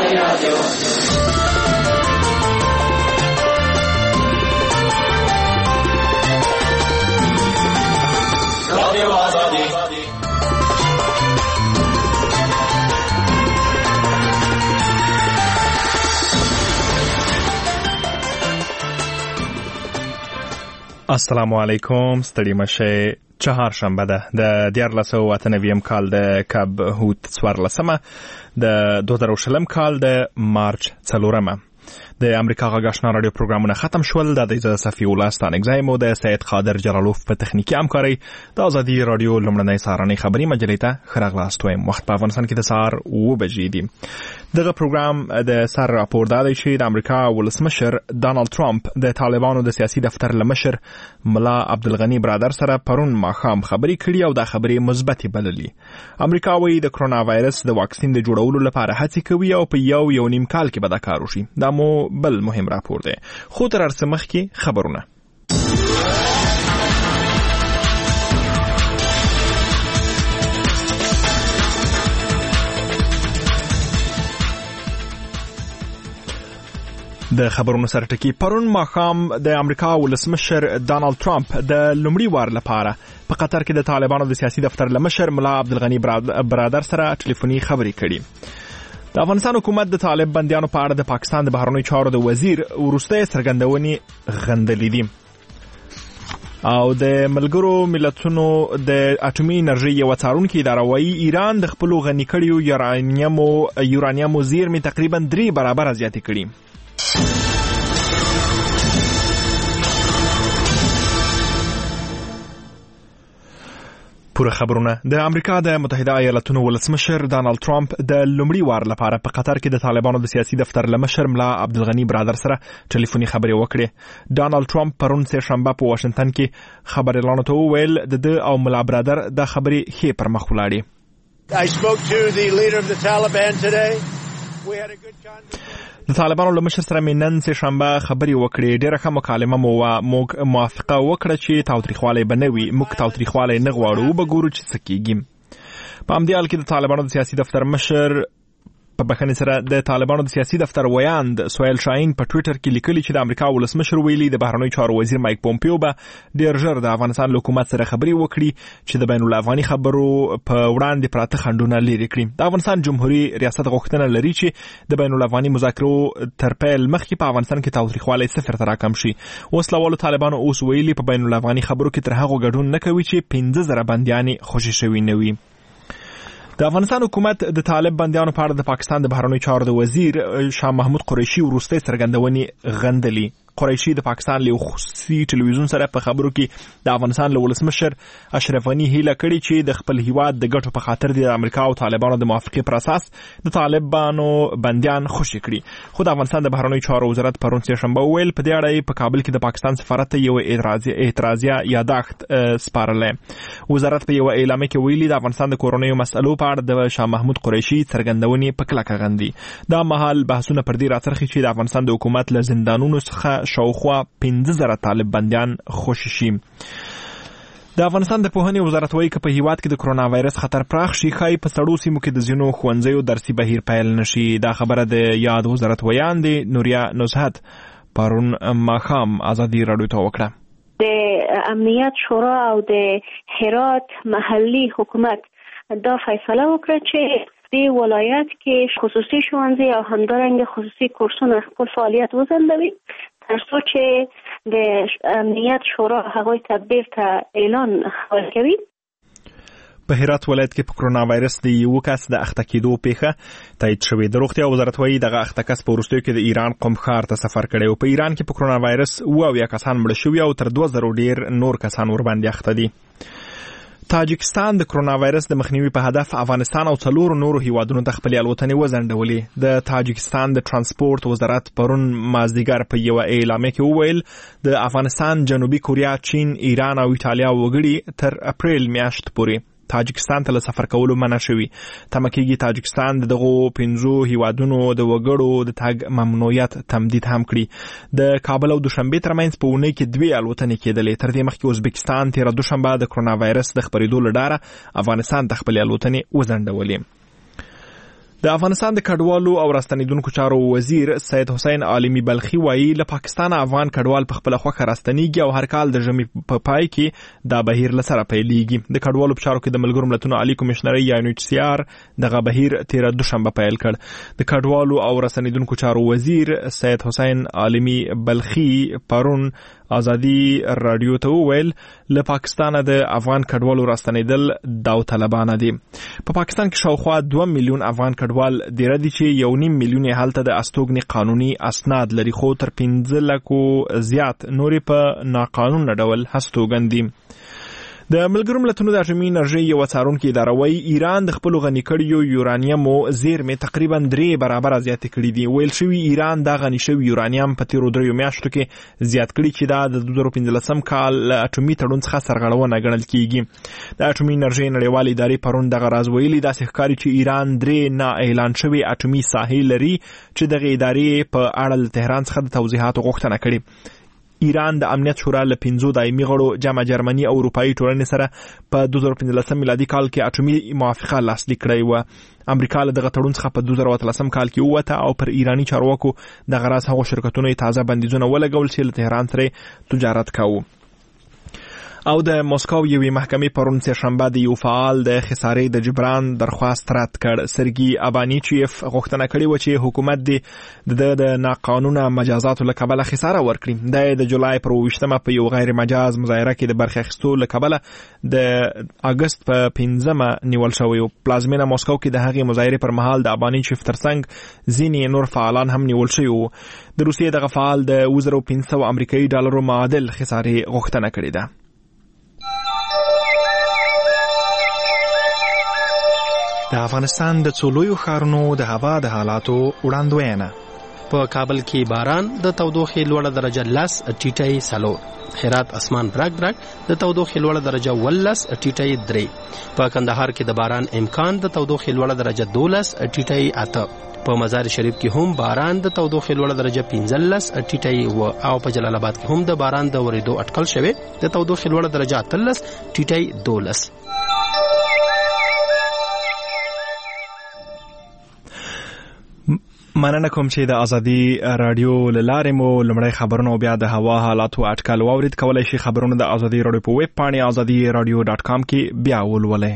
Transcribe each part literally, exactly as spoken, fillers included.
رادیو رادیو آزادی. السلام علیکم. ستړي مشه. چهارشنبه ده د دیارلس سوه اته نوي کال د کب هوت څوارلسمه د دوه زره شلم کال د مارچ څلورمه. د امریکا غږ آشنا رادیو پروګرامونه ختم شول. د دې صفي ولستان اگزایمو د سید قادر جلالوف په تخنیکی همکاري د ازادي رادیو لمړنۍ سهارنۍ خبري مجلې ته خراغلاست وایم. وخت په افغانستان کې د سهار اوه بجې دي. دغه پروګرام د سر راپور دا دی چې د امریکا ولسمشر ډانلډ ټرمپ د طالبانو د سیاسي دفتر لمشر ملا عبدالغنی برادر سره پرون ماښام خبرې کړي او دا خبرې مثبتې بللي. امریکا وايي د کرونا وایرس د واکسین د جوړولو لپاره هڅې کوي او په یو یو نیم کال کې به دا کار وشي. دا مو بل مهم راپور دی. خو تر هر څه مخکې خبرونه. د خبرونو سره ټکی. پرون ماښام د امریکا ولسمشر ډانلډ ټرمپ د لومړي وار لپاره په قطر کې د طالبانو د سیاسي دفتر لمشر ملا عبدالغنی برادر سره ټلیفوني خبرې کړي. د افغانستان حکومت د طالب بندیانو په اړه د پاکستان د بهرنیو چارو د وزیر وروستۍ څرګندونې غندلې دي او د ملګرو ملتونو د اټومي انرژي یو څارونکي اداره وايي ایران د خپلو غني کړیو یورانیمو یورانیمو زیرمې تقریبا درې برابره زیاتې کړي. پوره خبرونه. د امریکا د متحده ایالاتونو ولسمشر ډانلډ ټرمپ د لومړي وار لپاره په قطر کې د طالبانو د سیاسي دفتر لمشر ملا عبدالغنی برادر سره ټلیفوني خبرې وکړې. ډانلډ ټرمپ پرون سه شنبه په واشنگټن کې خبريالانو ته وویل د د او ملا برادر د خبرې ښې پر مخ ولاړې. I spoke to the leader of the Taliban today. We had a good conversation. د طالبانو له مشر سره مې نن سه شنبه خبرې وکړې. ډېره ښه مکالمه مو موږ موافقه وکړه چې تاوتریخوالی به نه وي. موږ تاوتریخوالی نه غواړو. وبګورو چې څه کېږي. په همدې حال کې د طالبانو د سیاسي دفتر مشر په بخښنې سره د طالبانو د سیاسي دفتر ویاند سویل شاهین په ټویټر کې لیکلي چې د امریکا ولسمشر ویلي د بهرنیو چارو وزیر مایک پومپیو به ډېر ژر د افغانستان له حکومت سره خبرې وکړي چې د بین الافغاني خبرو په وړاندې پراته خنډونه لرې کړي. د افغانستان جمهوریت ریاست غوښتنه لري چې د بین الافغاني مذاکرو تر پیل مخکې په افغانستان کې تاوتریخوالی صفر ته راکم شي. وسلوالو طالبانو اوس ویلي په بین الافغاني خبرو کې تر هغو ګډون نه کوي چې پنځه زره بندیانې خوشي شوي نه وي. د افغانستان حکومت د طالب بندیانو په اړه د پاکستان د بهرنیو چارو د وزیر شاه محمود قریشي وروستۍ څرګندونې غندلي. قریشي د پاکستان له خصوصي ټلویزیون سره په خبرو کې د افغانستان له ولسمشر اشرف غني هیله کړې چې د خپل هیواد د ګټو په خاطر د امریکا او طالبانو د موافقې پر اساس د طالبانو بندیان خوشي کړي. خو د افغانستان د بهرنیو چارو وزارت پرون سه شنبه ویل په دې اړه په کابل کې د پاکستان سفارت ته یو اعتراضیه یاداښت سپارلې. وزارت په یو اعلامیه کې ویلي د افغانستان د کورونیو مسئلو په اړه د شاه محمود قریشي څرګندونې په کلکه غندي. دا مهال بحثونه پر دې راڅرخي چې د افغانستان د حکومت له زندانونو څخه شاوخوا پنځه زره طالب بندیان خوشي شي. د افغانستان د پوهنې وزارت وايي که په هیواد کې د کرونا وایرس خطر پراخ شي ښایي په سړو سیمو کې د ځینو ښوونځیو درسي بهیر پیل نشي. دا خبره د یاد وزارت ویاندې نوریا نزهت پرون ماښام ازادي راډیو ته وکړه. د امنیت شورا او د هرات محلي حکومت دا فیصله وکړه چې د ولایت کې خصوصي ښوونځي او همدارنګه خصوصي کورسونه خپل فعالیت وځنډوي تر څو چې د امنیت شورا هغوی ته بیرته اعلان خپل کوي. په هرات ولایت کې په کرونا وایرس د یو کس د اخته کېدو پیښه تایید شوې. د روغتیا وزارت وايي دغه اخته کس په وروستیو کې د ایران قم ښار ته سفر کړی او په ایران کې په کرونا وایرس اوه اویا کسان مړه شوي او تر دوه زرو ډیر نور کسان ورباندې اخته دي. تاجکستان د کرونا وایرس د مخنیوي په هدف افغانستان او څلورو نورو هیوادونو ته خپلې الوتنې وځنډولې. د تاجکستان د ترانسپورت وزارت پرون مازدیګر په یوه اعلامیه کې وویل د افغانستان، جنوبي کوریا، چین، ایران او ایټالیا وګړي تر اپریل میاشت پورې تاجکستان ته له سفر کولو منع شوي. تمه کېږي تاجکستان د دغو پنځو هیوادونو د وګړو د تګ ممنوعیت تمدید هم کړي. د کابل او دوشنبې ترمنځ په اونۍ کې دوې الوتنې کېدلې. تر دې مخکې ازبکستان تېره دوشنبه د کرونا وایرس د خپرېدو له ډاره افغانستان ته خپلې الوتنې وځنډولې. د افغانستان د کډوالو او راستنیدونکو چارو وزیر سید حسین عالمی بلخی وایي له پاکستان افغان کډوال په خپل خوخه راستنیږي او هر کال د ژمي په پای کې دا بهیر لسره پیلېږي. د کډوالو په چارو کې د ملګرو ملتونو عالی کمشنري یا یو ان ایچ سی آر دغه بهیر تیر دوشنبه پیل کړ. د کډوالو او راستنیدونکو چارو وزیر سید حسین عالمی بلخی پرون ازادي رادیو ته وویل له پاکستانه د افغان کډوالو راستنیدل داوطلبانه دي. په پاکستان کې شاوخوا دوه میلیون افغان کډوال ډیر دي چې یو نیم میلیون یې هلته د استوګنې قانوني اسناد لري، خو تر پنځه لکو زیات نورې په ناقانونه ډول هستوګن دي. د ملګرو ملتونو د اټومي انرژۍ یو څارونکي اداره وايي ایران د خپلو غني کړیو یورانیمو زیرمې تقریبا درې برابره زیاتې کړي دي. ویل شوي ایران دا غني شوي یورانیم په تیرو دریو میاشتو کې زیات کړي چې دا د دوه زره پنځلسم کال له اټومي تړون څخه سرغړونه ګڼل کیږي. د اټومي انرژۍ نړیوالې ادارې پرون دغه راز ویلي داسې ښکاري چې ایران درې نا اعلان شوي اټومي ساحې لري چې دغه ادارې په اړه له تهران څخه د توضیحاتو غوښتنه کړې. ایران د امنیت شورا له پنځو دایمي غړو جمع جرمني او اروپایي ټولنې سره په دوه زره پنځلسم میلادي کال کې اټومي موافقه لاسلیک کړې وه. امریکا له دغه تړون څخه په دوه زره اتلسم کال کې ووته او پر ایراني چارواکو دغه راز هغو شرکتونو یې تازه بندیزونه ولګول چې له تهران سره تجارت کاوه. او د مسکو یوې محکمې پرون سهشنبه د یو فعال د خسارې د جبران درخواست رد کړ. سرګي ابانیچیف غوښتنه کړې و چې حکومت د د ناقانونه مجازاتو له کبله خساره ورکړي. د د جولای پر اوویشتمه په یو غیر مجاز مظاهره کې د برخې اخیستو له کبله د اګست په پنځمه نیول شوی و. پلازمینه مسکو کې د هغې مظاهرې پر مهال د ابانیچیف ترڅنګ ځینې نور فعالان هم نیول شوي وو. د روسیې دغه فعال د اووه زره پنځه سوه امریکایي ډالرو معادل خسارې غوښتنه کړې ده. د افغانستان د څو لویو ښارونو د هوا د حالاتو وړاندوینه. په کابل کې باران د تودوخې لوړه درجه لس ټیټی څلور، هرات اسمان برګ برګ د تودوخې لوړه درجه ولس ټیټی درې، په کندهار کې د باران امکان د تودوخې لوړه درجه دولس ټیټی اته، په مزار شریف کې هم باران د تودوخې لوړه درجه پنځلس ټیټی و، او په جلال آباد کې هم د باران د ورېدو اټکل شوی د تودوخې لوړه درجه اتلس ټیټی دولس. مننه کوم چې د ازادي رادیو له لارې مو لمړی خبرونه او بیا د هوا حالاتو اټکل واورید. کولی شي خبرونه د ازادي رادیو په ویب پاڼې ازادي رادیو ډاټ کام کې بیا ولولئ.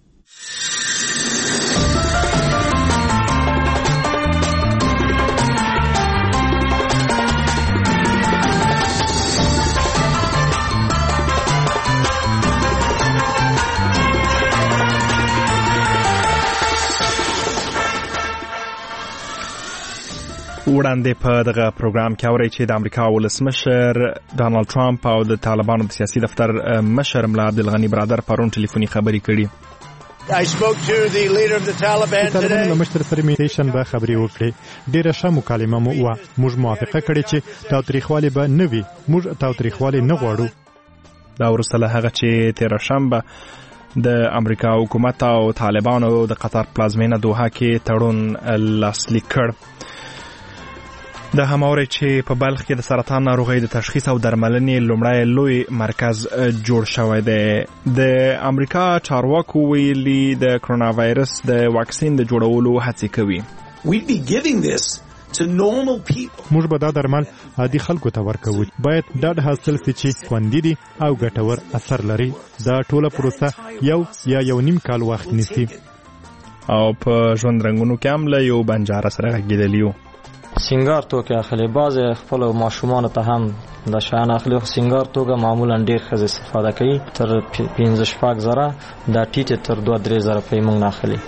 وړاندې په دغه پروګرام کې اورئ چې د امریکا ولسمشر ډانلډ ټرمپ او د طالبانو د سیاسي دفتر مشر ملا عبدالغني برادر پرون ټلیفوني خبرې کړي. I spoke to the leader of the Taliban today. طالبانو له مشر سره مې شنبه خبرې وکړې. ډېره ښه مکالمه مو وه. موږ موافقه کړې چې تاوتریخوالی به نه وي. موږ تاوتریخوالی نه غواړو. دا وروسته له هغه چې تېره شنبه د امریکا حکومت او طالبانو د قطر پلازمینه دوحه کې تړون لاسلیک کړ. د هماوري چې په بلخ کې د سرطان ناروغۍ د تشخیص او درملنې لومړی لوی مرکز جوړ شوی دی. د امریکا چارواکو ویلي د کرونا وایرس د واکسین د جوړولو هڅې کوي. موږ به دا درمل عادي خلکو ته ورکوو. باید ډاډ حاصل شي چې خوندي دي او ګټور اثر لري. دا ټوله پروسه یو یا یو نیم کال وخت نیسي. او په ژوند رنګونو کې هم له یو بنجاره سره غږېدلی وو. سنگار توکه اخلي، بعض خپل ماشومان ته هم د شان اخلي. سنگار توکه معمولا ډیر ښه استفاده کوي. تر پنځه شپږ زره دا ټیټه تر دوه درې زره په موږ نه اخلي.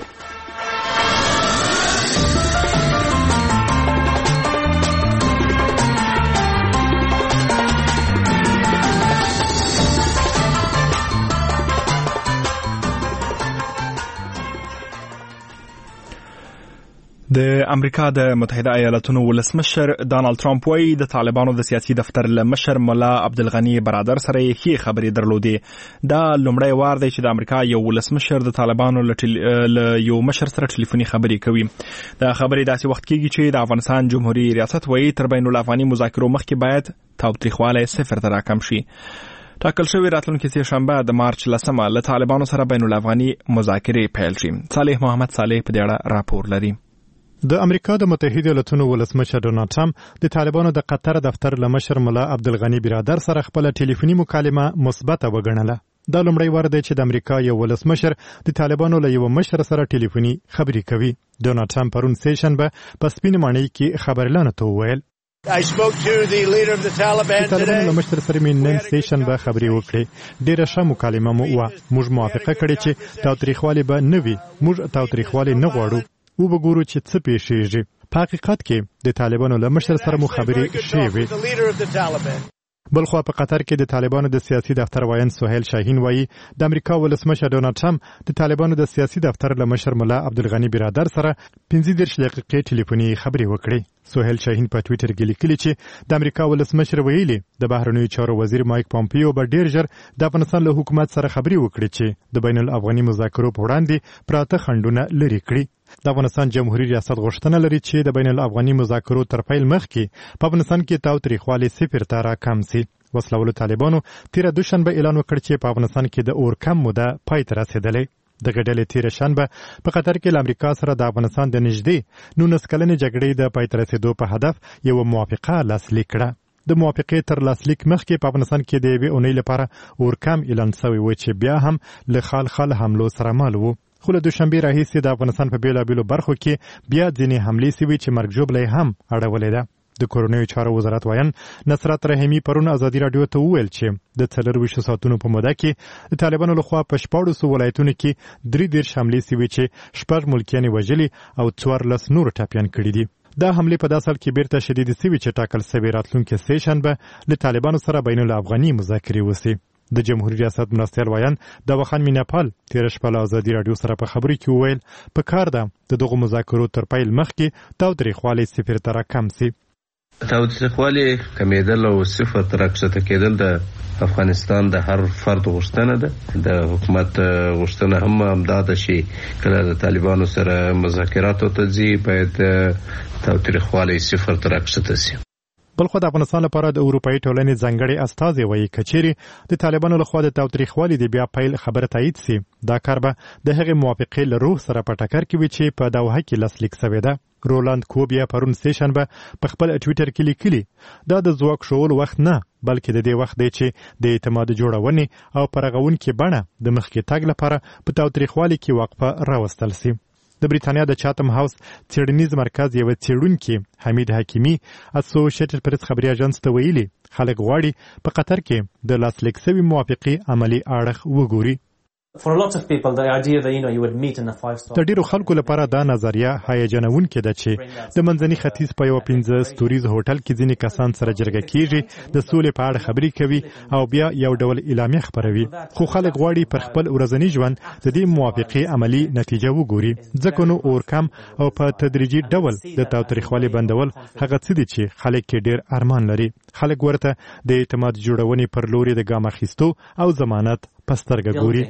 د امریکا د متحده ایالاتونو ولسمشر ډانلډ ټرمپ وايي د طالبانو د سیاسي دفتر له مشر ملا عبدالغني برادر سره یې ښې خبرې درلودې. دا لومړی وار دی چې د امریکا یو ولسمشر د طالبانو له یو مشر سره ټلیفوني خبرې کوي. دا خبرې داسې وخت کېږي چې د افغانستان جمهوریت ریاست وايي تر بین الافغاني مذاکرو مخکې باید تاوتریخوالی صفر ته راکم شي. ټاکل شوی راتلونکي سهشنبه د مارچ لسمه له طالبانو سره بین الافغاني مذاکرې پیل شي. صالح محمد صالح په دې اړه راپور لري. د امریکا د متحده ایالاتونو ولسمشر ډونالډ ټرمپ د طالبانو د قطر دفتر له مشر ملا عبدالغني برادر سره خپل ټلیفوني مکالمه مثبته وګڼله. دا لومړی وار دی چې د امریکا یو ولسمشر د طالبانو له یو مشر سره ټلیفوني خبرې کوي. ډونالډ ټرمپ پرون سهشنبه په سپین ماڼۍ کې خبريالانو ته وویل I spoke to the leader of the Taliban today. طالبانو له مشر سره مې نن سهشنبه خبرې وکړې. ډېره ښه مکالمه مو وه. موږ موافقه کړې چې تاوتریخوالی به نه وي. موږ تاوتریخوالی نه غواړو. وګورو چې څه پیښیږي. په حقیقت کې د طالبانو له مشر سره مو خبرې شوې وې. بلخوا په قطر کې د طالبانو د سیاسي دفتر وایي سهیل شاهین وایي د امریکا ولسمشر ډونالډ ټرمپ د طالبانو د سیاسي دفتر له مشر ملا عبدالغني برادر سره پنځه دېرش دقیقې ټلیفوني خبرې وکړې. سهیل شاهین په ټویټر کې لیکلي چې د امریکا ولسمشر ویلي د بهرنیو چارو وزیر مایک پامپیو به ډېر ژر د افغانستان له حکومت سره خبرې وکړي چې د بین الافغاني مذاکرو په وړاندې پراته خنډونه لرې کړي. د افغانستان جمهوریت ریاست غوښتنه لري چې د بین الافغاني مذاکرو تر پیل مخکې په افغانستان کې تاوتریخوالی صفر ته راکم سي. وسلوالو طالبانو تیره دوشنبه اعلان وکړ چې په افغانستان کې د اورکم موده پای ته رسېدلې. دغه ډلې تیره شنبه په قطر کې له امریکا سره د افغانستان د نږدې نولس کلنې جګړې د پای ته رسېدو په هدف یوه موافقه لاسلیک کړه. د موافقې تر لاسلیک مخکې په افغانستان کې د یوې اونۍ لپاره اورکم اعلان شوی و چې بیا هم له خال خال حملو سره مل و. خو له دوشنبې راهیسې د افغانستان په بېلابېلو برخو کې بیا ځینې حملې سوي چې مرګ ژوبله هم اړولې ده. د کورنیو چارو وزارت وایي نصرت رحیمي پرون ازادي راډیو ته وویل چې د څلرویشتو ساعتونو په موده کې د طالبانو لخوا په شپاړسو ولایتونو کې درې دېرش حملې سوي چې شپږ ملکیان وژلي او څوارلس نور ټپیان کړي دي. دا حملې په داسې حال کې بیرته شدیدې سوي چې ټاکل سوي راتلونکي سهشنبه له طالبانو سره بین الافغاني مذاکرې وسي. د جمهوریت ریاست مرستیال وایي دواخان میناپال تیره شپه له ازادي راډیو سره په خبرې کې وویل په کار ده د دغو مذاکرو تر پیل مخکې تاوتریخوالی صفر ته راکم سي. تاوتریخوالی کمیدل او صفر ته راکښته کېدل د افغانستان د هر فرد غوښتنه ده. د حکومت غوښتنه هم همدا ده چې کله د طالبانو سره مذاکراتو ته ځي باید تاوتریخوالی صفر ته راکښته سي. بلخو د افغانستان لپاره د اروپایي ټولنې ځانګړی استازی وایي کچېرې د طالبانو لخوا د تاوتریخوالي د بیا پیل خبره تایید سي دا کار به د هغې موافقې له روح سره په ټکر کې وي چې په دوحه کې لاسلیک سوې ده. رولاند کوبیا پرون سهشنبه په خپل ټویټر کې لیکلي دا د ځواک ښوولو وخت نه بلکې د دې وخت دی چې د اعتماد جوړونې او پرغونکې بڼه د مخکې تګ لپاره په تاوتریخوالي کې وقفه راوستل سي. د بریتانیا د چاتم هاوس څېړنیز مرکز یو څېړونکي حمید حکیمي اسوسییټډ پریس خبري اژانس ته ویلي خلک غواړي په قطر کې د لاسلیک سوي موافقې عملی اړخ وګوري. For a lot of people, the idea that you know you would meet in a five star. د ډیرو خلکو لپاره دا نظریه هیجانوونکې ده چې د منځني ختیځ په یو پنځه ستوریز هوټل کې ځینې کسان سره جرګه کیږي د سولې په اړه خبرې کوي او بیا یو ډول اعلامیه خپروي. خو خلک غواړي پر خپل ورځني ژوند د دې موافقې عملی نتیجه وګوري. ځکه نو اورکم او په تدریجي ډول د تاوتریخوالي بندول هغه څه دي چې خلک کې ډیر ارمان لري. خلک ورته د اعتماد جوړونې پر لوري د ګام اخیستو او ضمانت پسترګه ګوري.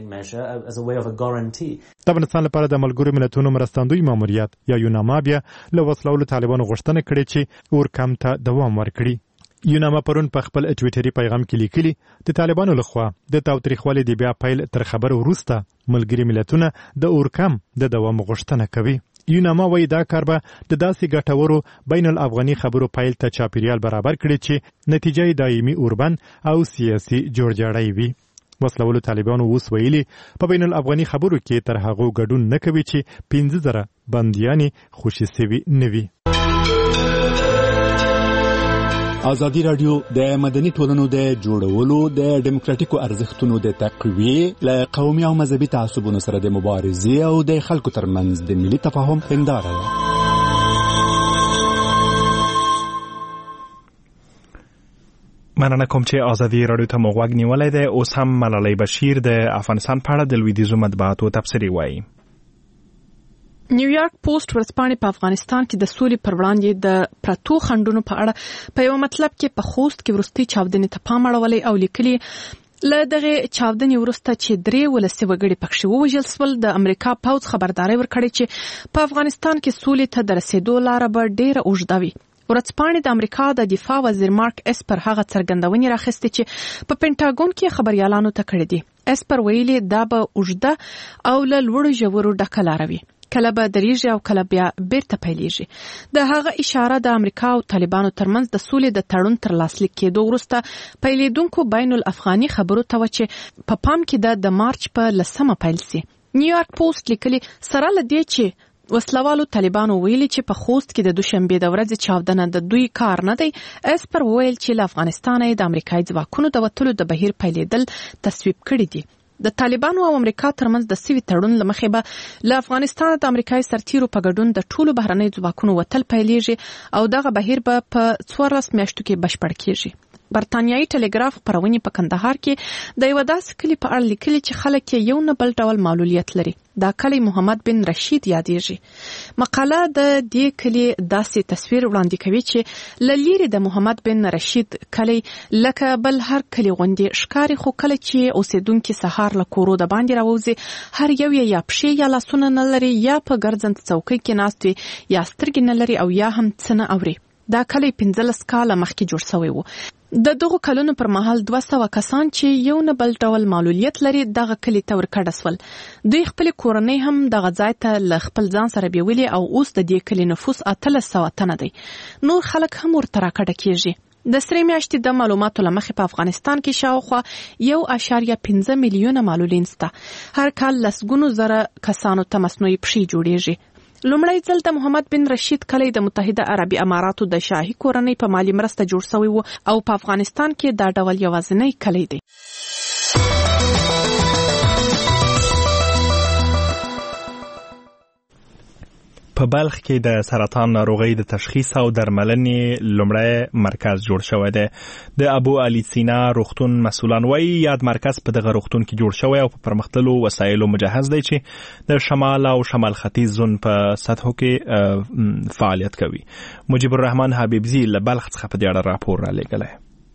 د افغانستان لپاره د ملګرو ملتونو مرستندوی ماموریت یا یوناما بیا له وسلوالو طالبانو غوښتنه کړې چې اورکم ته دوام ورکړي. یوناما پرون په خپل ټویټري پیغام کې لیکلي د طالبانو لخوا د تاوتریخوالي د بیا پیل تر خبرو وروسته ملګري ملتونه د اورکم د دوام غوښتنه کوي. یوناما وایي دا کار به د داسې ګټورو بین الافغاني خبرو پیل ته چاپیریال برابر کړي چې نتیجه دایمي اوربند او سیاسي جوړجاړی وي. وسلوالو طالبانو اوس ویلي په بین الافغاني خبرو کې تر هغو ګډون نه کوي چې پنځه زره بندیانې خوشي سوي نه وي. ازادي راډیو د مدني ټولنو د جوړولو د ډیموکراتیکو ارزښتونو د تقویې له قومي او مذهبي تعصبونو سره د مبارزې او د خلکو ترمنځ د ملي تفاهم هنداره ده. مننه کوم چې ازادي راډیو ته مو غوږ نیولی دی. اوس هم ملالۍ بشیر د افغانستان په اړه د لویدیځو مطبوعاتو تبصرې وایي. نیویارک پوسټ ورځپاڼې په افغانستان کې د سولې پر وړاندې د پرتو خنډونو په اړه په یو مطلب کې په خوست کې وروستۍ چاودنې ته پام اړولی او لیکلي له دغه چاودنې وروسته چې درې ولسي وګړي پکښې ووژل سول د امریکا پوځ خبرداری ورکړی چې په افغانستان کې سولې ته د رسېدو لاره به ډېره اوږده وي. ورځپاڼې د امریکا د دفاع وزیر مارک اسپر هغه څرګندونې راخستې چې په پینټاګون کې خبريالانو ته کړې دي. اسپر ویلي دا به اوږده او له لوړو ژورو ډکه لاره وي. کله به دریږي او کله بیا بیرته پیلېږي. د هغه اشاره د امریکا او طالبانو ترمنځ د سولې د تړون تر لاسلیک کېدو وروسته پیلېدونکو بین الافغاني خبرو ته و چې په پام کې د مارچ په لسمه پیل سي. نیویارک پوسټ لیکلي سره له دې چې وسلوالو طالبانو ویلي چې په خوست کې د دوشنبې د ورځې چاودنه د دوی کار نه دی. اسپر ویل چې له افغانستانه د امریکایي ځواکونو د وتلو د بهیر پیلېدل تصویب کړي دي. د طالبانو او امریکا ترمنځ د سوي تړون له مخې به له افغانستان د امریکایي سرتیرو په ګډون د ټولو بهرنیو ځواکونو وتل پیلېږي او دغه بهیر به په څوارلس میاشتو کې بشپړ کېږي. برتانیایي ټلګراف خپرونې په کندهار کې د یو داسې کلي په اړه لیکلي چې خلک یې یو نه بل ډول معلولیت لري. دا کلی محمد بن رشید یادېږي. مقاله د دې کلي داسې تصویر وړاندې کوي چې له لرې د محمد بن رشید کلی لکه بل هر کلی غوندې ښکاري، خو کله چې اوسېدونکي سهار له کورو د باندې راوځي هر یو یې یا پښې یا لاسونه نه لري یا په ګرځند څوکۍ کې ناست وي یا سترګې نه لري او یا هم څه نه اوري. دا کلی پنځلس کاله مخکې جوړ شوی و. د دغو کلونو پر مهال دوه سوه کسان چې یو نه بل ډول معلولیت لري دغه کلي ته ورکډه سول. دوی خپل کورنۍ هم دغه ځای ته له خپل ځان سره بیولي او اوس د دې کلي نفوس اتلس سوه تنه دی. نور خلک هم ورته راکډه کېږي. د سرې میاشتې د معلوماتو له مخې په افغانستان کې شاوخوا یو اشاریه پنځه میلیونه معلولین سته. هر کال لسګونو زره کسانو ته مصنوعي پښې جوړیږي. لومړی ځل د محمد بن رشید کلی د متحده عربي اماراتو د شاهي کورنۍ په مالی مرسته جوړ شوی و او په افغانستان کې دا ډول یوازینی کلی دی. په بلخ کې د سرطان ناروغۍ د تشخیص او درملنې لومړی مرکز جوړ شوی دی. د ابو علي سینا روغتون مسؤلان وایي یاد مرکز په دغه روغتون کې جوړ شوی او په پرمختللو وسایلو مجهز دی چې د شمال او شمال ختیځ زون په سطحو کې فعالیت کوي. مجيب الرحمن حبیبزی له بلخ څخه په دې اړه راپور را لېږلی.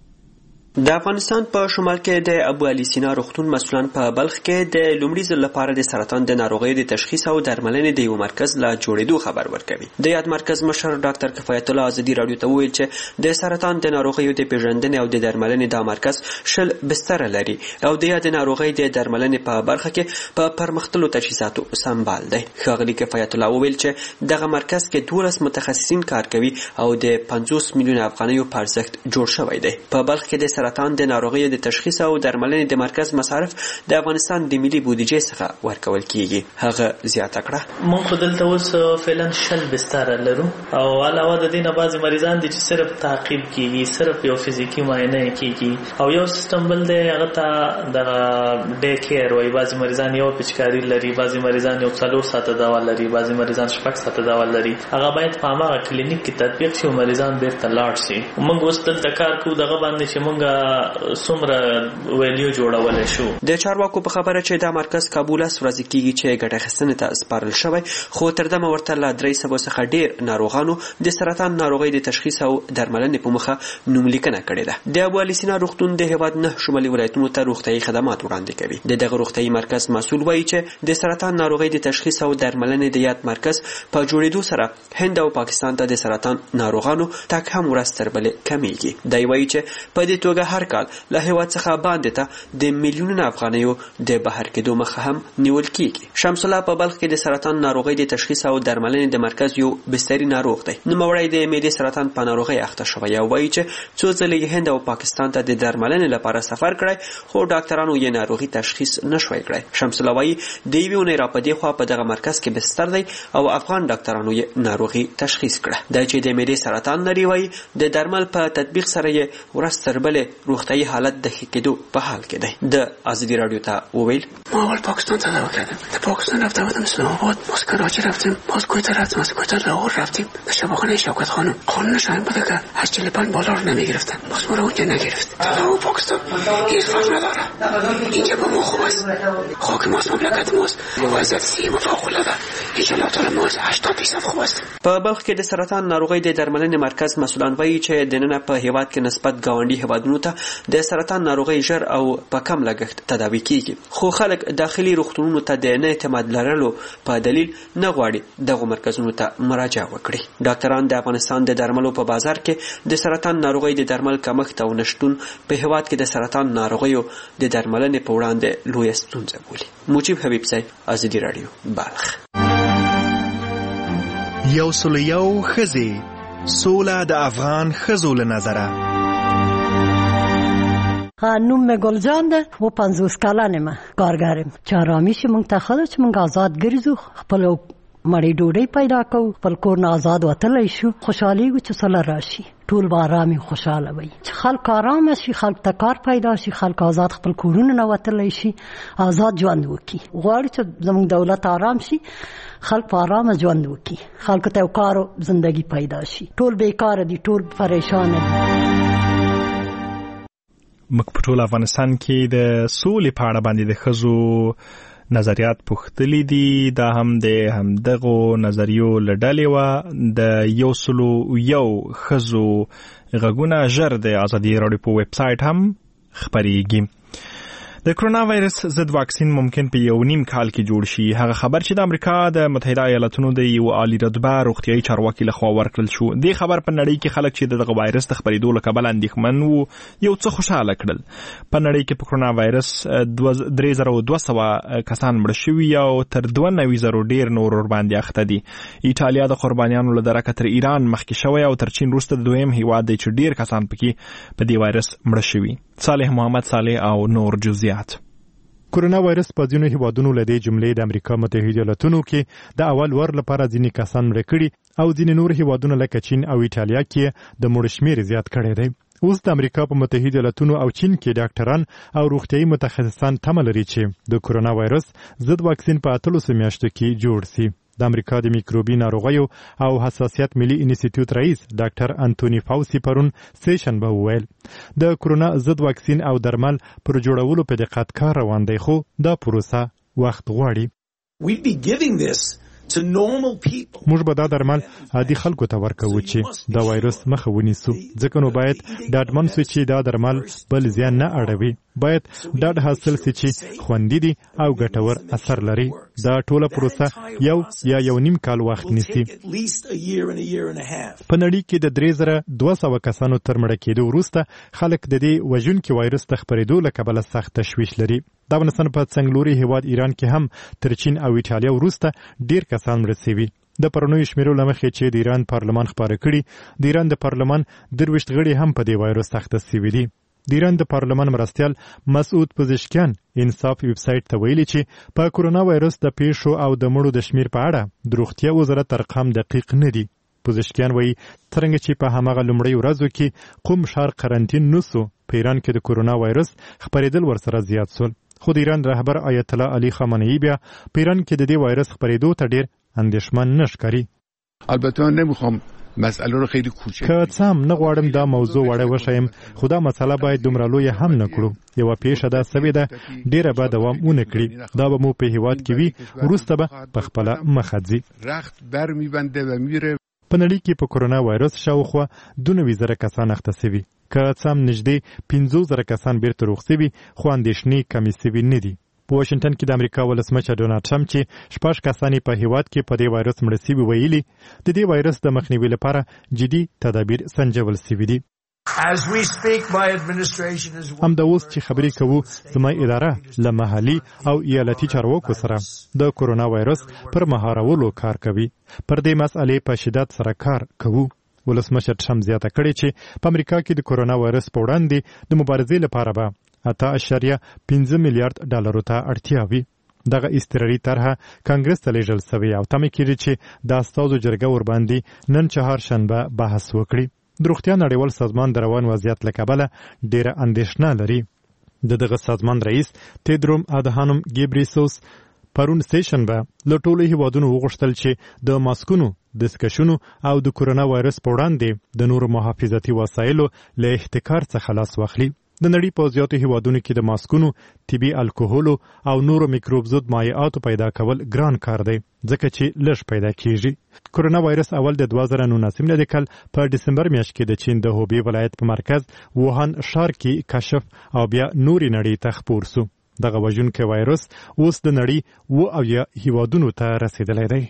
د افغانستان په شمال کې د ابو علي سینا روغتون مسؤلان په بلخ کې د لومړي ځل لپاره د سرطان د ناروغۍ د تشخیص او درملنې د یو مرکز لا جوړېدو خبر ورکوي. د یاد مرکز مشر ډاکټر کفایت الله ازدي رادیو ته وویل چې د سرطان د ناروغیو د پیژندنې او د درملنې دا مرکز شل بستر لري او د یاد ناروغۍ د درملنې په برخه کې په پرمختللو تجهیزاتو سمبال دی. ښاغلي کفایت الله وویل چې دغه مرکز کې دولس متخصصین کار کوي او د پنځوس میلیونه افغانیو په ارزښت جوړ شوی دی. په بلخ کې د سرطان د ناروغیو د تشخیص او درملنې د مرکز مصارف د افغانستان د ملي بودیجې څخه ورکول کیږي. هغه زیاته کړه موږ خو دلته اوس فعلا شل بستر لرو او علاوه د دې نه بعضې مریضان دي چې صرف تعقیب کیږي، صرف یو فزیکي معاینه کیږي او یو سیستم بل دی هغه ته د ډے کیر وایي. بعضې مریضان یو پچکاري لري، بعضې مریضان یو څلور ساعته دوا لري، بعضې مریضان شپږ ساعته دوا لري. هغه باید په هماغه کلینیک کې تطبیق شي او مریضان بیرته لاړ شي. موږ اوس دلته کار کوو دغه باندې چې موږ څومره ویلیو جوړولای شو. د چارواکو په خبره چې دا مرکز کابل اس ورځ کېږي چې ګټه اخیستنې ته سپارل شوی، خو تر دمه ورته له درې سوو څخه ډېر ناروغانو د سرطان ناروغۍ د تشخیص او درملنې په مخه نوملیکنه کړې ده. د ابو علي سینا روغتون د هېواد نه شمالي ولایتونو ته روغتیایي خدمات وړاندې کوي. د دغه روغتیایي مرکز مسؤل وایي چې د سرطان ناروغۍ د تشخیص او درملنې د یاد مرکز په جوړېدو سره هند او پاکستان ته د سرطان ناروغانو تک هم ورځ تر بلې کمیږي. دی وایي چې په دې توګه هر کال له هیواد څخه باندې ته د میلیونونو افغانیو د بهر کېدو مخه هم نیول کیږي. شمس الله په بلخ کې د سرطان ناروغۍ د تشخیص او درملنې د مرکز یو بستري ناروغ دی. نوموړی د معدې سرطان په ناروغۍ اخته شوی او وایي چې څو ځلې هند او پاکستان ته د درملنې لپاره سفر کړی خو ډاکټرانو یې ناروغي تشخیص نشوی کړی. شمس الله وایي د یوې اونۍ راپدې خوا په دغه مرکز کې بستر دی او افغان ډاکټرانو یې ناروغي تشخیص کړه. دا چې د معدې سرطان لري وایي د درمل په تطبیق سره یې ورځ تر بلې روغتیایي حالت د ښه کېدو په حال کې دی. د ازادي رادیو ته وویل ما اول پاکستان ته دعوا کردم. در پاکستان رفتم بودم اسلام آباد، باز کراچی رفتیم، باز کویت رفتیم، از کویت لاهور رفتیم. در شباخانه شوکت خانم قانونش این بوده که از چهل و پنج بالا رو نمیگرفتن، باز ما رو اونجا نگرفت. تا پاکستان هیچ فرق نداره. اینجا با ما خوب است. خاک ماست، مملکت ماست. وضعیت صحی ما فوق‌العاده. ان شاء الله تعالی ما هشتاد درصد خوب است. په بلخ کې د سرطان ناروغۍ د درملنې مرکز مسؤلان وایي چې د نن په هیواد کې نسبت گاونډي هیوادونو ته د سرطان ناروغۍ ژر او په کم لګښت تداوي کیږي، خو خلک داخلي روغتونونو ته د نه اعتماد لرلو په دلیل نه غواړي دغه مرکزونو ته مراجعه وکړي. ډاکټران د افغانستان د درملو په بازار کې د سرطان ناروغۍ د درمل کمښت او نشتون په هیواد کې د سرطان ناروغیو د درملنې په وړاندې لویه ستونزه بولي. مجيب حبیبزی، ازادي رادیو، بلخ. یو سل یو ښځې سوله د افغان ښځو له نظره. نوم مې ګلجان ده و پنځوس کلن یم کارګرم چې آرامي شي موږ ته ښه ده چې موږ آزاد ګرځو خپل مړۍ ډوډۍ پیدا کوو خپل کور نه آزاد وتلی شو خوشحالیږو چې سوله راشي ټول به آرامي خوشحاله وي چې خلک آرامه شي خلک ته کار پیدا شي خلک آزاد خپل کورونه نه وتلی شي آزاد ژوند وکړي غواړي چې زموږ دولت آرام شي خلک په آرامه ژوند وکړي خلکو ته یو کار او زندګي پیدا شي ټول بیکاره دي ټول پریشانه دي. موږ په ټول افغانستان کې د سولې په اړه باندې د ښځو نظریات پوښتلي دي دا هم د همدغو نظریو له ډلې وه د یو سلو یو ښځو غږونه ژر د ازادي راډیو په ویب سایټ هم خپریږي. د کرونا وایرس ضد واکسین ممکن په یو نیم کال کې جوړ شي. هغه خبر چې د امریکا د متحده ایالاتونو د یو عالی رتبه روغتیايي چارواکي لخوا ورکړل شو. دې خبر په نړۍ کې خلک چې دغه وایرس د خپرېدو له کبله اندېښمن وو یو څه خوشاله کړل. په نړۍ کې په کرونا وایرس درې زره دوه سوه کسان مړه شوي او تر دوه نوي زرو ډېر نور ورباندې اخته دي. ایټالیا د قربانیانو له درکه تر ایران مخکې شوی او تر چین وروسته د دویم هیواد دی چې ډېر کسان پکې په دې وایرس مړه شوي. صالح محمد صالح او نور جزئیات. کورونا وایرس په ځینو هیوادونو له دې جملې د امریکا متحده ایالاتونو کې د اول ور لپاره ځینې کسان مړه کړي او ځینې نور هیوادونه لکه چین او ایټالیا کې د مړو شمېر زیات کړی دی. اوس د امریکا په متحده ایالاتونو او چین کې ډاکټران او روغتیايي متخصصان تمه لري چې د کورونا وایرس ضد واکسین په اتلسو میاشتو کې جوړ شي. د امریکا د میکروبي ناروغیو او حساسیت ملي انسټیټیوټ رئیس ډاکټر انټونی فاوسی پرون سیشن به وویل د کورونا ضد واکسین او درمل پر جوړولو په دقت کار روان دی خو دا پروسه وخت غواړي. موږ به دا درمل عادي خلکو ته ورکوو چې دا وایرس مخه ونیسو ځکه نو باید ډاډمن سو چې دا درمل بل زیان نه اړوي باید ډاډ حاصل سي چې خوندي دي او ګټور اثر لري. دا ټوله پروسه یو یا یو نیم کال وخت نیسي. په نړۍ کې د درې زره دوه سوه کسانو تر مړه کېدو وروسته خلک د دې وژونکي وایرس د خپرېدو له کبله سخت تشویش لري. د افغانستان په څنګلوري هیواد ایران کې هم تر چین او ایټالیا وروسته ډېر کسان مړه شوي. د پرونیو شمیرو له مخې چې د ایران پارلمان خپاره کړي د ایران د پارلمان درویشت غړي هم په دې وایرس اخته شوي دي. د ایران د پارلمان مرستیال مسعود پزشکیان انصاف ویب سایټ ته ویلي چې په کورونا وایرس د پیښو او د مړو د شمیر په اړه د روغتیا وزارت ارقام دقیق نه دي. پزشکیان وایي څرنګه چې په هماغه لومړۍ ورځو کې قم ښار قرنطین نسو په ایران کې د کورونا وایرس خپرېدل ورسره زیات سول خو د ایران رهبر آیت الله علي خامنه‌ای بیا په ایران کې د دې وایرس خپرېدو ته ډېر اندېښمن نه ښکاري. البته نمیخوام مسئله رو خیلی کوچک که څه هم نه غواړم دا موضوع وړه وښیم خو دا مسله باید دومره لویه هم نه کړو. یوه پیښه دا سوې ده ډېره به دوام ونه کړي دا به مو په هیواد کې وي وروسته به په خپله مخه ځي. رخت بر میبنده و میره. په نړۍ کې په کورونا وایرس شاوخوا دوه نوي زره کسان اخته شوي که څه هم نږدې پنځوس زره کسان بیرته روغ شوي خو اندېښنې کمې شوي نه دي. په واشنګټن کې د امریکا ولسمشر ډونالډ ټرمپ چې شپږ کسان په هیواد کې په دې وایرس مړه شوي ویلي د دې وایرس د مخنیوي لپاره جدي تدابیر سنجول شوي دي. همدا اوس چې خبرې کوو زما اداره له محلي او ایالتي چارواکو سره د کورونا وایرس پر مهارولو کار کوي. پر دې مسئلې په شدت سره کار کوو. ولسمشر ټرمپ زیاته کړې چې په امریکا کې د کورونا وایرس په وړاندې د مبارزې لپاره به اته اعشاریه پنځه میلیارډ ډالرو ته اړتیا وي. دغه اضطراري طرحه کانګرس ته لیږل شوې او تمه کېږي چې د استازو جرګه ورباندې نن چهارشنبه بحث وکړي. د روغتیا نړیوال سازمان د روان وضعیت له کبله ډېره اندېښنه لري. د دغه سازمان رئیس تیدروم ادهانوم ګیبریسوس پرون سیشنبه له ټولو هیوادونو وغوښتل چې د ماسکونو دستکشونو او د کورونا وایرس په وړاندې د نورو محافظتي وسایلو له احتکار څخه لاس واخلي. د نړۍ په زیاتو هیوادونو کې د ماسکونو طبي الکوهولو او نورو میکروب ضد مایعاتو پیدا کول ګران کار دی ځکه چې لږ پیدا کیږي. کورونا وایرس اول د دوه زره نولسم میلادي کال په ډسمبر میاشت کې د چین د هوبی ولایت په مرکز ووهان ښار کې کشف او بیا نورې نړۍ ته خپور سو. دغه وژونکی وایرس اوس د نړۍ اوه اویا هیوادونو ته رسیدلی دی.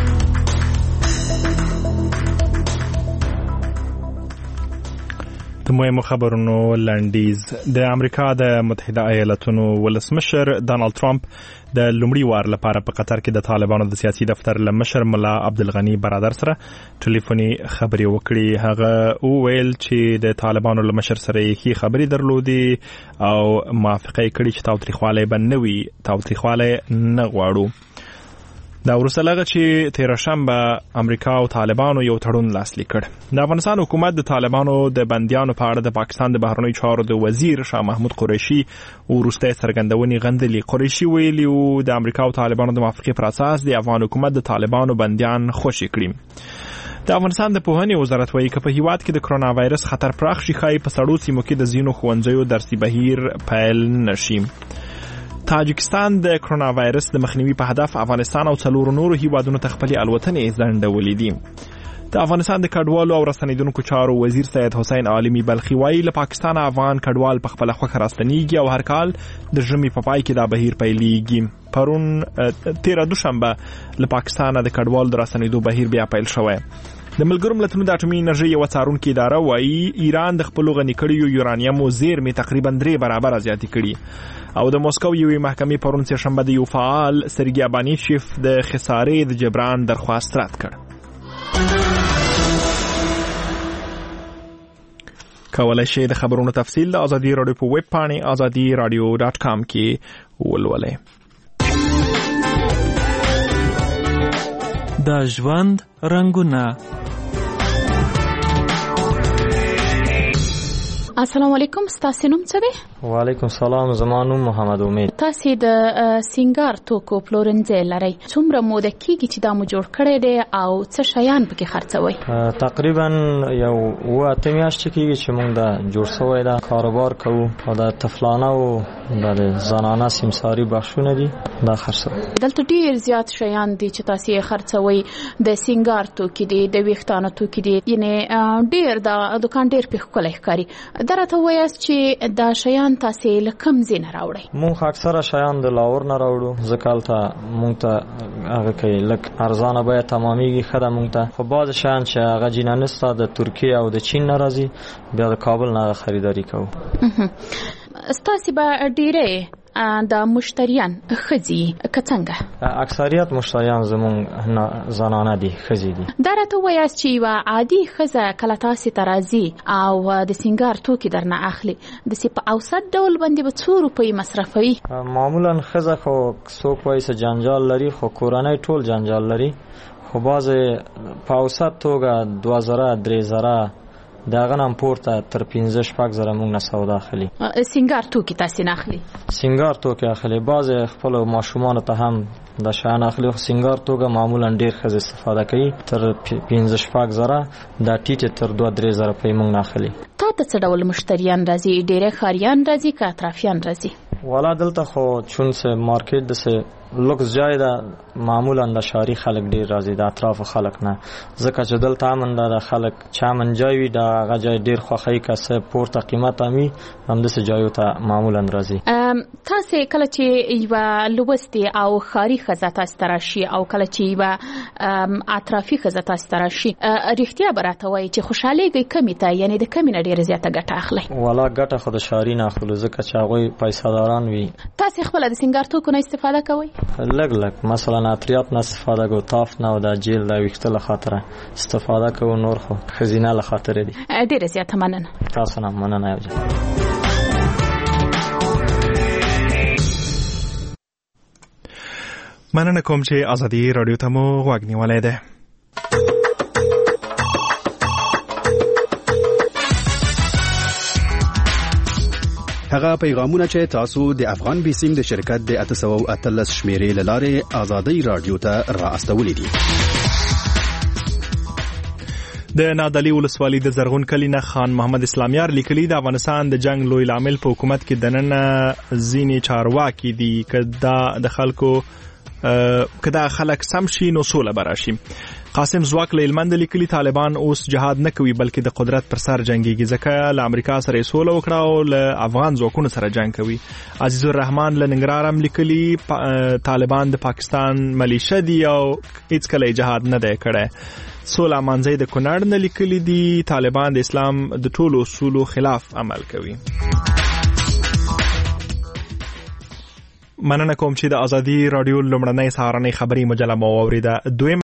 د مهمو خبرونو لنډیز. د امریکا د متحده ایالاتونو ولسمشر ډانلډ ټرمپ د لومړي وار لپاره په قطر کې د طالبانو د سیاسي دفتر له مشر ملا عبدالغني برادر سره ټلیفوني خبرې وکړي. هغه وویل چې د طالبانو له مشر سره یې خبرې درلودي او موافقه کړې چې تاوتریخوالی به نه وي، تاوتریخوالی نه غواړو. دا وروسته لغه چې تیر شنبه امریکا او طالبانو یو تړون لاسلیک کړ. د افغانستان حکومت د طالبانو د بندیانو په اړه د پاکستان د بهرنیو چارو د وزیر شاه محمود قریشي وروسته څرګندونې غندلې. قریشي ویلي و د امریکا او طالبانو د موافقې پر اساس د افغان حکومت د طالبانو بندیان خوشي کړي. د افغانستان د پوهنې وزارت وایي چې په هیواد کې د کرونا وایرس خطر پراخ شي، ښایي په سړو سیمو کې د ځینو ښوونځیو درسي بهیر پیل نشي. تاجکستان د کرونا وایرس د مخنیوي په هدف افغانستان او څلورو نورو هیوادونو ته خپلې الوتنې ځنډولې دي. د افغانستان د کډوالو او راستنیدونکو چارو وزیر سید حسین عالمي بلخي وایي له پاکستان افغان کډوال په خپله خوښه راستنیږي او هر کال د ژمي په پای کې دا بهیر پیلیږي. پرون تیره دوشنبه له پاکستانه د کډوالو د راستنیدو بهیر بیا پیل شوی. د ملګرو ملتونو د اټومي انرژۍ یوه څارونکې اداره وایي ایران د خپلو غني کړیو یورانیمو زیرمې تقریبا درې برابره زیاتې کړي. او د موسکو یوې محکمې پرون سهشنبه د یو فعال سرګي ابانیشیف د خسارې د جبران درخواست رد کړ. کولای شئ د خبرونو تفصیل د ازادي راډیو په ویب پاڼې ازادي راډیو ډاټ کام کې ولولئ. د ژوند رنګونه. السلام علیکم، ستاسو نوم څه دی؟ وعلیکم سلام، زما نوم محمد امید. تاسو د سینګار توکو پلورنځي لرئ، څومره موده کېږي چې دا مو جوړ کړی دی او څه شیان پکې خرڅوئ؟ تقریبا یو اوه اته میاشتې کېږي چې موږ دا جوړ شوی دا کاروبار کوو او د طفلانه او د زنانه سیمساري بخشونه دي دا خرڅوي. دلته ډیر زیات شیان دي چې تاسو یې خرڅوئ. د سینګار توکي دي، د ویښتانو توکي دي، یعنی ډیر دا دکان ډیر په ښکلی ښکاري. درته وایاست چې دا شیان تاسو له کوم ځای نه راوړئ؟ مونږ اکثره شیان د لاهور نه راوړو، ځکه هلته مونږ ته هغه کوي لږ ارزانه بیه تمامیږي ښه ده مونږ ته. خو بعضې شیان چې هغه جینانسته د ترکیې او د چین نه راځي، بیا د کابل نه خریداري کوو. ستاسو به ډیری د مشتریان ښځې که څنګه؟ اکثریت مشتریان زموږ زنانه دي، ښځې دي. دا راته ووایاست چې یوه عادي ښځه کله تاسې ته راځي او د سینګار توکي درنه اخلي، داسې په اوسط ډول باندې به څو روپۍ مصرفوي؟ معمولا ښځه خو څوک وایي چې جنجال لري، خو کورنۍ ټول جنجال لري، خو بعضې په اوسط توګه دوه زره درې زره دا غنم پورته تر پنځه شپږ زره موږ نه سودا اخلي. سینګار توکي تاسو نه اخلي؟ سینګار توکي اخلي، بعضې خپلو ماشومانو ته هم دا شیان اخلي، خو سینګار توګه معمولا ډېر ښځې استفاده کوي. تر پنځه شپږ زره دا ټیټې تر دوه درې زره روپۍ موږ نه اخلي. تا ته څه ډول مشتریان راځي؟ ډېری ښاریان راځي که اطرافیان راځي؟ والا دلته خو چون سه مارکیټ دسه لوکس جای ده، معمولا د شاری خلک ډیر راځي، د اطراف خلک نه، ځکه چې دلته امن ده خلک چې امن جای وي دا هغه جای ډیر خوښي کسه پورته قیمت امي هم دسه جایو ته معمولا راځي. تاسو کله چې یو لوبستي او خاري خزه تاسو تراشي او کله چې یو اطرافي خزه تاسو تراشي، اړتیا براته وای چې خوشاليږي کمی ته، یعنی د کمی نه ډیره زیاته ګټه اخلي؟ والا ګټه خو د شاری نه اخلو، ځکه چې هغه پیسې داران وي. تاسو خپل د سینګار توکو نه استفاده کوئ؟ لګ لګ مثلا عطریات نه استفاده کو، تاف نه او د جیل د ویښته له خاطر استفاده کو، نور خو خزینه له خاطر دي. ډیره زیاته مننه. تاسو نه مننه یو ځل. مننه کوم چې ازادي رادیو ته مو غوږ نیولای دی. هغه پیغامونه چې تاسو د افغان بیسیم د شرکت د اته سوه او اتلس شمیرې لاره ازادي رادیو ته راستولې دي. د نادعلي ولسوالۍ د زرغون کلی نه خان محمد اسلامیار لیکلي د افغانستان د جنگ لوی لامل په حکومت کې دننه ځینې چارواکي دي، کدا د خلکو کدا خلک سم شي نو سوله براشي. قاسم زواک له هلمند لیکلي طالبان اوس جهاد نه کوي بلکې د قدرت پر سر جنگيږي، ځکه له امریکا سره سوله وکړه او له افغان ځواکونو سره جنگ کوي. عزیز الرحمن له ننګرهار هم لیکلي طالبان د پاکستان ملیشه دي او هیڅ کله جهاد نه دی کړی. سولا مانځي د کونړ نه لیکلي دي طالبان د اسلام د ټولو اصولو خلاف عمل کوي. مننه کوم چې د ازادي رادیو لومړنۍ سهارنۍ خبري مجله مو اوریده. دویم